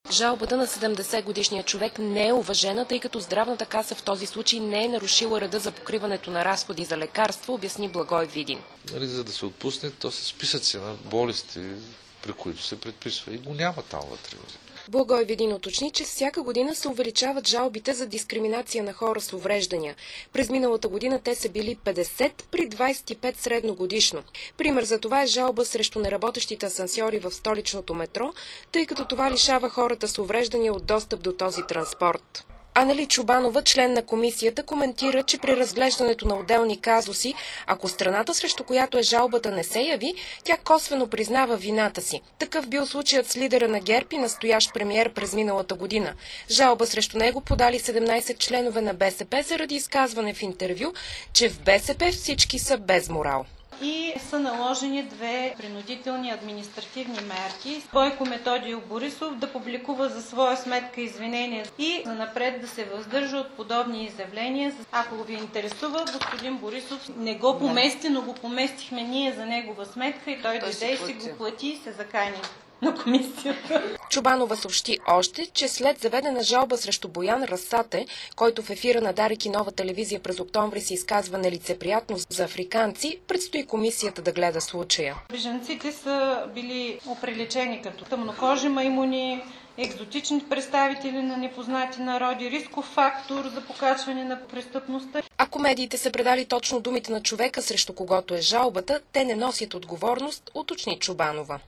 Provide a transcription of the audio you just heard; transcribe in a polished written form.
Жалбата на 70-годишния човек не е уважена, тъй като здравната каса в този случай не е нарушила реда за покриването на разходи за лекарство, обясни Благой Видин. За да се отпусне, то са списъци на болести, при които се предписва. И го няма там вътре. Благой Видин уточни, че всяка година се увеличават жалбите за дискриминация на хора с увреждания. През миналата година те са били 50 при 25 средногодишно. Пример за това е жалба срещу неработещите асансьори в столичното метро, тъй като това лишава хората с увреждания от достъп до този транспорт. Анели Чубанова, член на комисията, коментира, че при разглеждането на отделни казуси, ако страната, срещу която е жалбата, не се яви, тя косвено признава вината си. Такъв бил случаят с лидера на ГЕРБ и настоящ премиер през миналата година. Жалба срещу него подали 17 членове на БСП заради изказване в интервю, че в БСП всички са без морал. И са наложени две принудителни административни мерки. Бойко Методиев Борисов да публикува за своя сметка извинения и занапред да се въздържа от подобни изявления. Ако ви интересува, господин Борисов не го помести, но го поместихме ние за негова сметка и той дойде и си го плати и се закани на комисията. Чубанова съобщи още, че след заведена жалба срещу Боян Расате, който в ефира на Дарик и Нова телевизия през октомври се изказва нелицеприятно за африканци, предстои комисията да гледа случая. Бежанците са били оприличени като тъмнокожи маймуни, екзотични представители на непознати народи, рисков фактор за покачване на престъпността. Ако медиите са предали точно думите на човека, срещу когото е жалбата, те не носят отговорност, уточни Чубанова.